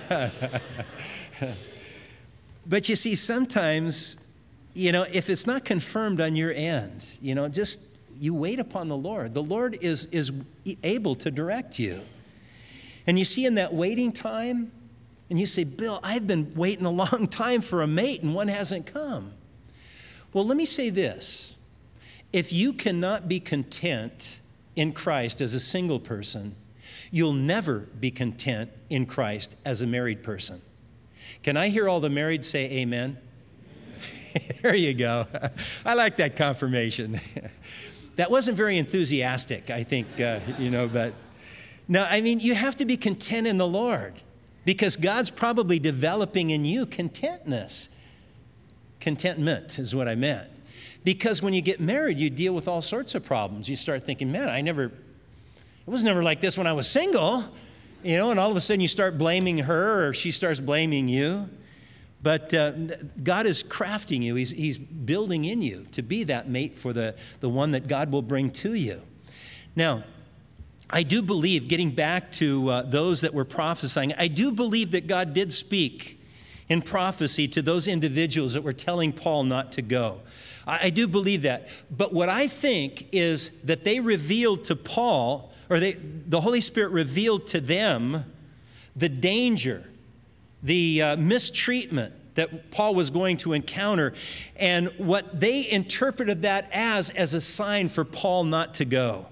But you see, sometimes, you know, if it's not confirmed on your end, you know, just you wait upon the Lord. The Lord is, is able to direct you. And you see, in that waiting time, and you say, Bill, I've been waiting a long time for a mate and one hasn't come. Well, let me say this. If you cannot be content in Christ as a single person, you'll never be content in Christ as a married person. Can I hear all the married say amen? There you go. I like that confirmation. That wasn't very enthusiastic, I think, uh, you know, but no, I mean, you have to be content in the Lord. Because God's probably developing in you contentness. Contentment is what I meant. Because when you get married, you deal with all sorts of problems. You start thinking, man, I never, it was never like this when I was single. You know, and all of a sudden you start blaming her or she starts blaming you. But uh, God is crafting you. He's, he's building in you to be that mate for the, the one that God will bring to you. Now, I do believe, getting back to uh, those that were prophesying, I do believe that God did speak in prophecy to those individuals that were telling Paul not to go. I, I do believe that. But what I think is that they revealed to Paul, or they, the Holy Spirit revealed to them the danger, the uh, mistreatment that Paul was going to encounter, and what they interpreted that as, as a sign for Paul not to go.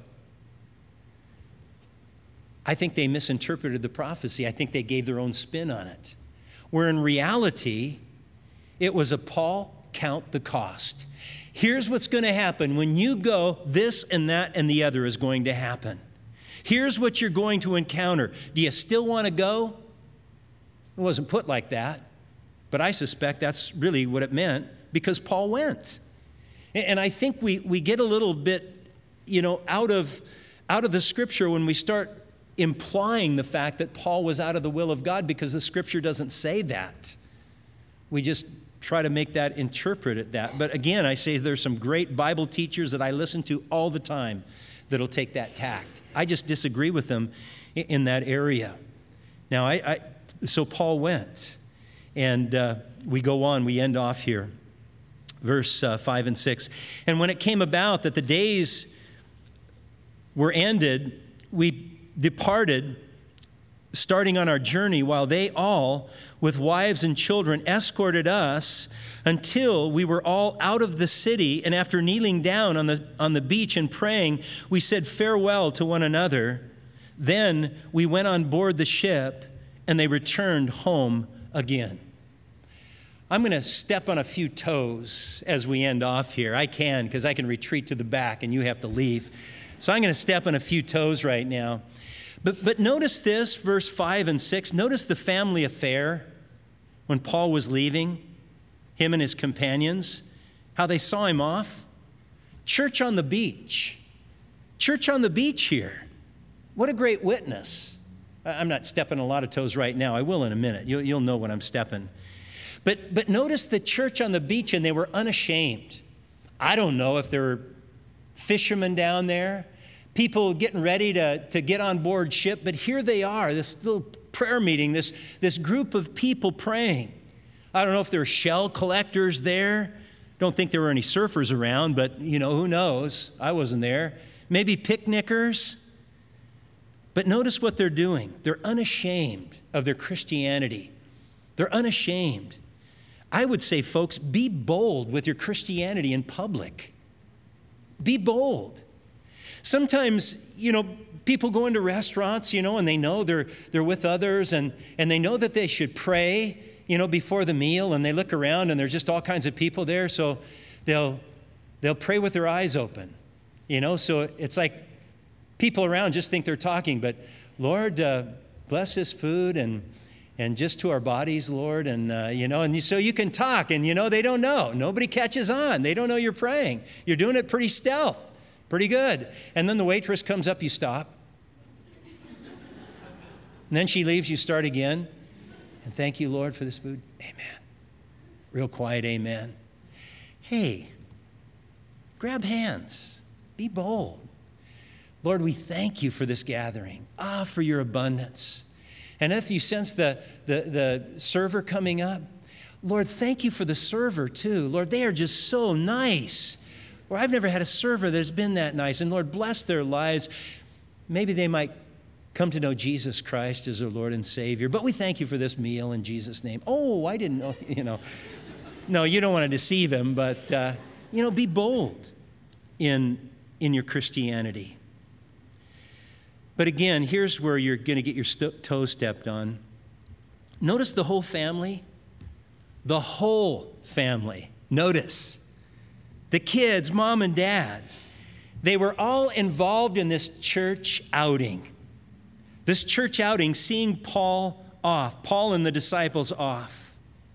I think they misinterpreted the prophecy. I think they gave their own spin on it. Where in reality, it was a Paul, count the cost. Here's what's going to happen. When you go, this and that and the other is going to happen. Here's what you're going to encounter. Do you still want to go? It wasn't put like that. But I suspect that's really what it meant because Paul went. And I think we, we get a little bit, you know, out of, out of the scripture when we start implying the fact that Paul was out of the will of God because the scripture doesn't say that. We just try to make that interpret it that. But again, I say there's some great Bible teachers that I listen to all the time that'll take that tact. I just disagree with them in that area. Now, I, I so Paul went, and uh, we go on, we end off here. Verse uh, five and six. And when it came about that the days were ended, we departed, starting on our journey, while they all, with wives and children, escorted us until we were all out of the city. And after kneeling down on the, on the beach and praying, we said farewell to one another. Then we went on board the ship, and they returned home again. I'm going to step on a few toes as we end off here. I can, because I can retreat to the back and you have to leave. So I'm going to step on a few toes right now. But, but notice this, verse five and six. Notice the family affair when Paul was leaving, him and his companions, how they saw him off. Church on the beach. Church on the beach here. What a great witness. I'm not stepping a lot of toes right now. I will in a minute. You'll, you'll know when I'm stepping. But, but notice the church on the beach, and they were unashamed. I don't know if there were fishermen down there, people getting ready to, to get on board ship, but here they are, this little prayer meeting, this, this group of people praying. I don't know if there were shell collectors there. Don't think there were any surfers around, but, you know, who knows? I wasn't there. Maybe picnickers. But notice what they're doing. They're unashamed of their Christianity. They're unashamed. I would say, folks, be bold with your Christianity in public. Be bold. Sometimes, you know, people go into restaurants, you know, and they know they're they're with others, and, and they know that they should pray, you know, before the meal, and they look around and there's just all kinds of people there, so they'll they'll pray with their eyes open, you know, so it's like people around just think they're talking, but Lord, uh, bless this food and And just to our bodies, Lord, and, uh, you know, and so you can talk, and, you know, they don't know. Nobody catches on. They don't know you're praying. You're doing it pretty stealth, pretty good. And then the waitress comes up, you stop. And then she leaves, you start again. And thank you, Lord, for this food. Amen. Real quiet, amen. Hey, grab hands. Be bold. Lord, we thank you for this gathering. Ah, for your abundance. And if you sense the, the, the server coming up, Lord, thank you for the server too. Lord, they are just so nice. Or I've never had a server that's been that nice. And Lord, bless their lives. Maybe they might come to know Jesus Christ as their Lord and Savior. But we thank you for this meal in Jesus' name. Oh, I didn't know, you know. No, you don't want to deceive him, but, uh, you know, be bold in, in your Christianity. But again, here's where you're going to get your st- toes stepped on. Notice the whole family. The whole family. Notice. The kids, mom and dad. They were all involved in this church outing. This church outing, seeing Paul off. Paul and the disciples off.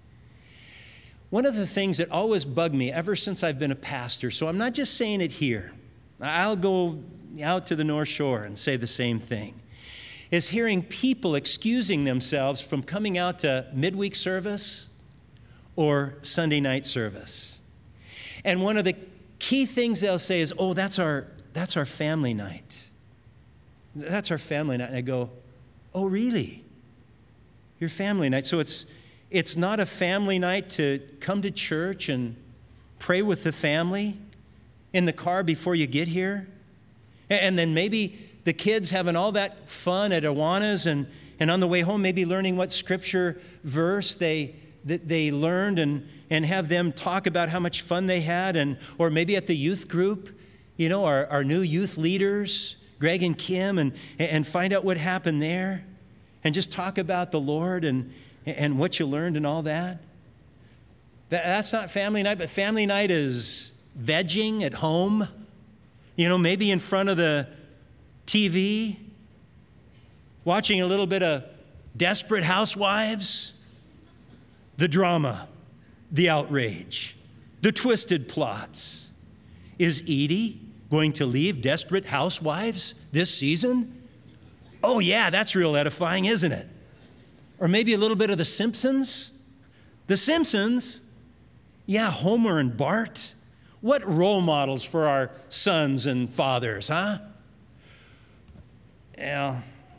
One of the things that always bugged me ever since I've been a pastor, so I'm not just saying it here. I'll go out to the North Shore and say the same thing, is hearing people excusing themselves from coming out to midweek service or Sunday night service. And one of the key things they'll say is, oh, that's our, that's our family night. That's our family night. And I go, oh, really? Your family night? So it's, it's not a family night to come to church and pray with the family in the car before you get here? And then maybe the kids having all that fun at Awana's, and, and on the way home, maybe learning what scripture verse they that they learned, and, and have them talk about how much fun they had. And or maybe at the youth group, you know, our, our new youth leaders, Greg and Kim, and, and find out what happened there. And just talk about the Lord and, and what you learned and all that. that. That's not family night, but family night is vegging at home. You know, maybe in front of the T V, watching a little bit of Desperate Housewives, the drama, the outrage, the twisted plots. Is Edie going to leave Desperate Housewives this season? Oh yeah, that's real edifying, isn't it? Or maybe a little bit of The Simpsons. The Simpsons, yeah, Homer and Bart. What role models for our sons and fathers, huh? Yeah,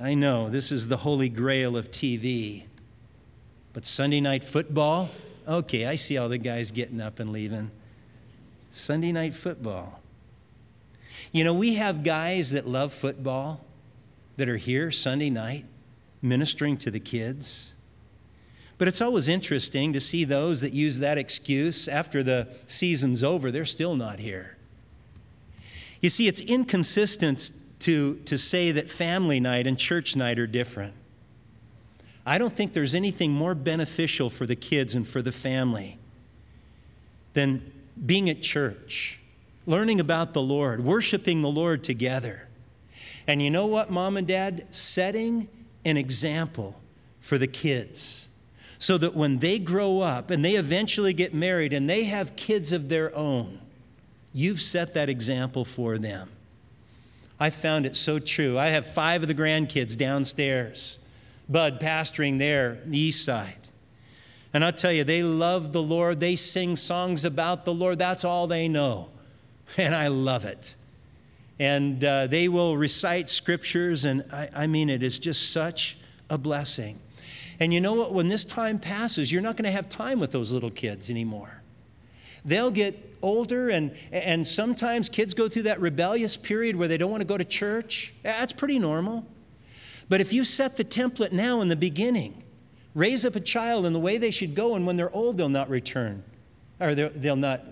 I know this is the holy grail of T V. But Sunday night football? Okay, I see all the guys getting up and leaving. Sunday night football. You know, we have guys that love football that are here Sunday night ministering to the kids. But it's always interesting to see those that use that excuse after the season's over, they're still not here. You see, it's inconsistent to, to say that family night and church night are different. I don't think there's anything more beneficial for the kids and for the family than being at church, learning about the Lord, worshiping the Lord together. And you know what, Mom and Dad? Setting an example for the kids so that when they grow up and they eventually get married and they have kids of their own, you've set that example for them. I found it so true. I have five of the grandkids downstairs, Bud pastoring there, the east side. And I'll tell you, they love the Lord. They sing songs about the Lord. That's all they know. And I love it. And uh, they will recite scriptures, and I, I mean, it is just such a blessing. And you know what? When this time passes, you're not going to have time with those little kids anymore. They'll get older, and, and sometimes kids go through that rebellious period where they don't want to go to church. That's pretty normal. But if you set the template now in the beginning, raise up a child in the way they should go, and when they're old, they'll not return. Or they'll not,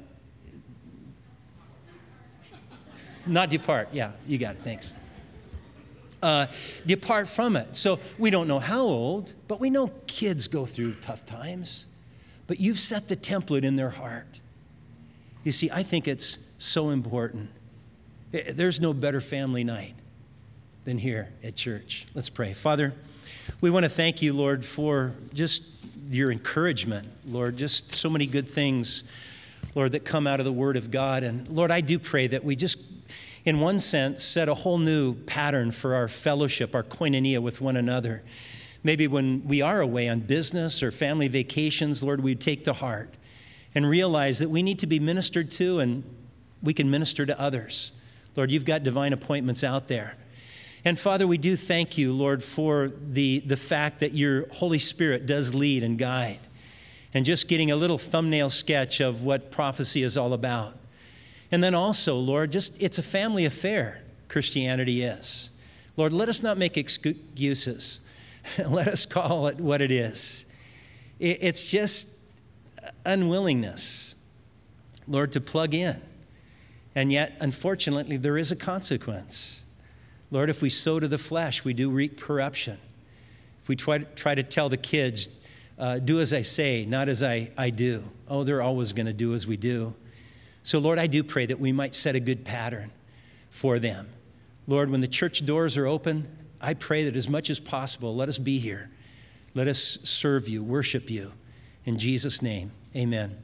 not depart. Yeah, you got it. Thanks. Uh, depart from it. So we don't know how old, but we know kids go through tough times. But you've set the template in their heart. You see, I think it's so important. There's no better family night than here at church. Let's pray. Father, we want to thank you, Lord, for just your encouragement, Lord, just so many good things, Lord, that come out of the Word of God. And Lord, I do pray that we just, in one sense, set a whole new pattern for our fellowship, our koinonia with one another. Maybe when we are away on business or family vacations, Lord, we'd take to heart and realize that we need to be ministered to and we can minister to others. Lord, you've got divine appointments out there. And Father, we do thank you, Lord, for the, the fact that your Holy Spirit does lead and guide. And just getting a little thumbnail sketch of what prophecy is all about. And then also, Lord, just it's a family affair, Christianity is. Lord, let us not make excuses. Let us call it what it is. It's just unwillingness, Lord, to plug in. And yet, unfortunately, there is a consequence. Lord, if we sow to the flesh, we do reap corruption. If we try to, try to tell the kids, uh, do as I say, not as I, I do, oh, they're always going to do as we do. So, Lord, I do pray that we might set a good pattern for them. Lord, when the church doors are open, I pray that as much as possible, let us be here. Let us serve you, worship you. In Jesus' name, amen.